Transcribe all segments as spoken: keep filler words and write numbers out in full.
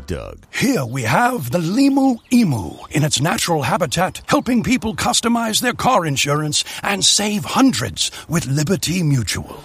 Doug. Here we have the Limu Emu in its natural habitat, helping people customize their car insurance and save hundreds with Liberty Mutual.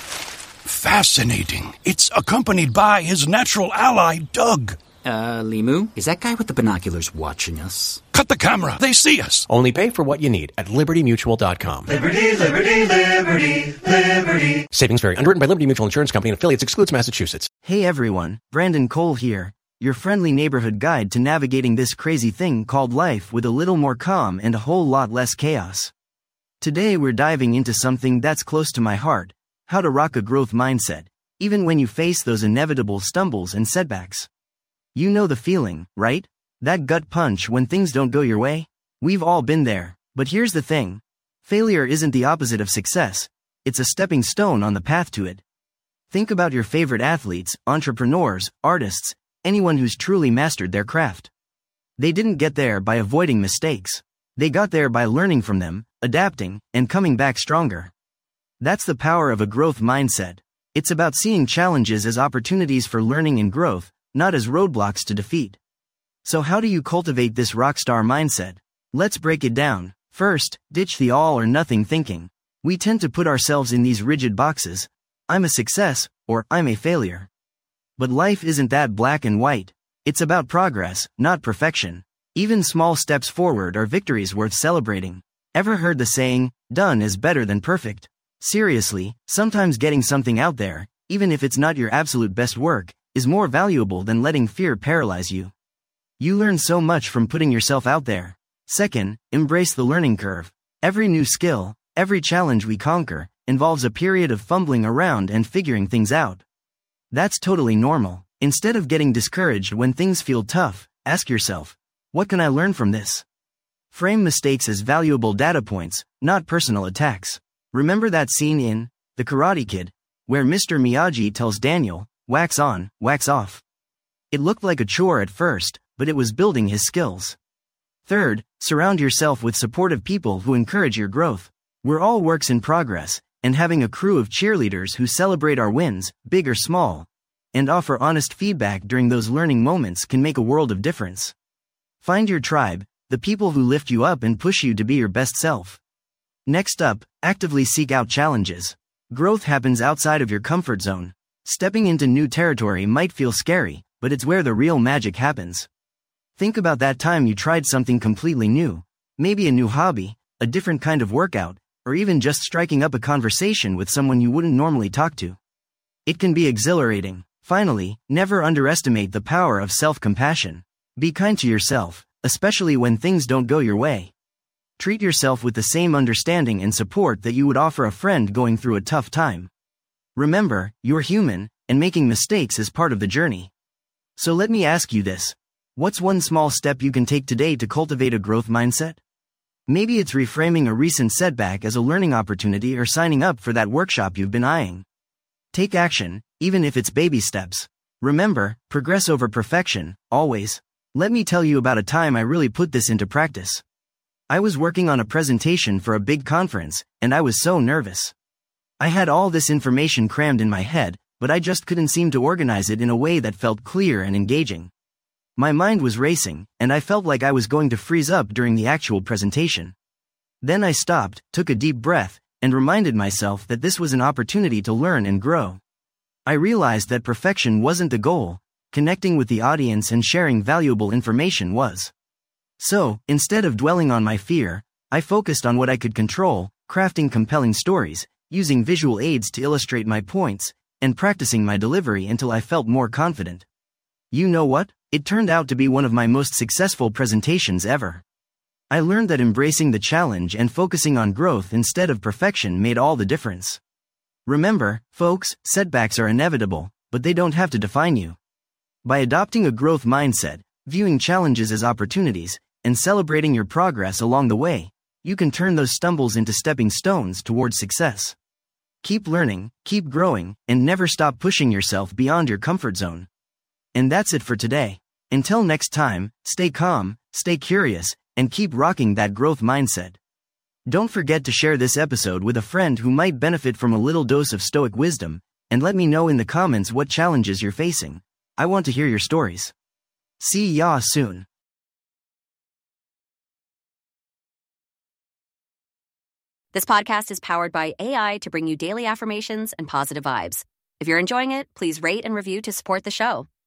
Fascinating. It's accompanied by his natural ally, Doug. Uh, Limu, is that guy with the binoculars watching us? Cut the camera. They see us. Only pay for what you need at liberty mutual dot com. Liberty, liberty, liberty, liberty. Savings vary. Underwritten by Liberty Mutual Insurance Company and affiliates. Excludes Massachusetts. Hey everyone, Brandon Cole here, your friendly neighborhood guide to navigating this crazy thing called life with a little more calm and a whole lot less chaos. Today we're diving into something that's close to my heart, how to rock a growth mindset, even when you face those inevitable stumbles and setbacks. You know the feeling, right? That gut punch when things don't go your way? We've all been there, but here's the thing. Failure isn't the opposite of success, it's a stepping stone on the path to it. Think about your favorite athletes, entrepreneurs, artists, anyone who's truly mastered their craft. They didn't get there by avoiding mistakes. They got there by learning from them, adapting, and coming back stronger. That's the power of a growth mindset. It's about seeing challenges as opportunities for learning and growth, not as roadblocks to defeat. So how do you cultivate this rockstar mindset? Let's break it down. First, ditch the all or nothing thinking. We tend to put ourselves in these rigid boxes. I'm a success, or I'm a failure. But life isn't that black and white. It's about progress, not perfection. Even small steps forward are victories worth celebrating. Ever heard the saying, done is better than perfect? Seriously, sometimes getting something out there, even if it's not your absolute best work, is more valuable than letting fear paralyze you. You learn so much from putting yourself out there. Second, embrace the learning curve. Every new skill, every challenge we conquer, involves a period of fumbling around and figuring things out. That's totally normal. Instead of getting discouraged when things feel tough, ask yourself, what can I learn from this? Frame mistakes as valuable data points, not personal attacks. Remember that scene in The Karate Kid, where Mister Miyagi tells Daniel, wax on, wax off. It looked like a chore at first, but it was building his skills. Third, surround yourself with supportive people who encourage your growth. We're all works in progress, and having a crew of cheerleaders who celebrate our wins, big or small, and offer honest feedback during those learning moments can make a world of difference. Find your tribe, the people who lift you up and push you to be your best self. Next up, actively seek out challenges. Growth happens outside of your comfort zone. Stepping into new territory might feel scary, but it's where the real magic happens. Think about that time you tried something completely new, maybe a new hobby, a different kind of workout, or even just striking up a conversation with someone you wouldn't normally talk to. It can be exhilarating. Finally, never underestimate the power of self-compassion. Be kind to yourself, especially when things don't go your way. Treat yourself with the same understanding and support that you would offer a friend going through a tough time. Remember, you're human, and making mistakes is part of the journey. So let me ask you this. What's one small step you can take today to cultivate a growth mindset? Maybe it's reframing a recent setback as a learning opportunity or signing up for that workshop you've been eyeing. Take action, even if it's baby steps. Remember, progress over perfection, always. Let me tell you about a time I really put this into practice. I was working on a presentation for a big conference, and I was so nervous. I had all this information crammed in my head, but I just couldn't seem to organize it in a way that felt clear and engaging. My mind was racing, and I felt like I was going to freeze up during the actual presentation. Then I stopped, took a deep breath, and reminded myself that this was an opportunity to learn and grow. I realized that perfection wasn't the goal, connecting with the audience and sharing valuable information was. So, instead of dwelling on my fear, I focused on what I could control, crafting compelling stories, using visual aids to illustrate my points, and practicing my delivery until I felt more confident. You know what? It turned out to be one of my most successful presentations ever. I learned that embracing the challenge and focusing on growth instead of perfection made all the difference. Remember, folks, setbacks are inevitable, but they don't have to define you. By adopting a growth mindset, viewing challenges as opportunities, and celebrating your progress along the way, you can turn those stumbles into stepping stones towards success. Keep learning, keep growing, and never stop pushing yourself beyond your comfort zone. And that's it for today. Until next time, stay calm, stay curious, and keep rocking that growth mindset. Don't forget to share this episode with a friend who might benefit from a little dose of stoic wisdom, and let me know in the comments what challenges you're facing. I want to hear your stories. See ya soon. This podcast is powered by A I to bring you daily affirmations and positive vibes. If you're enjoying it, please rate and review to support the show.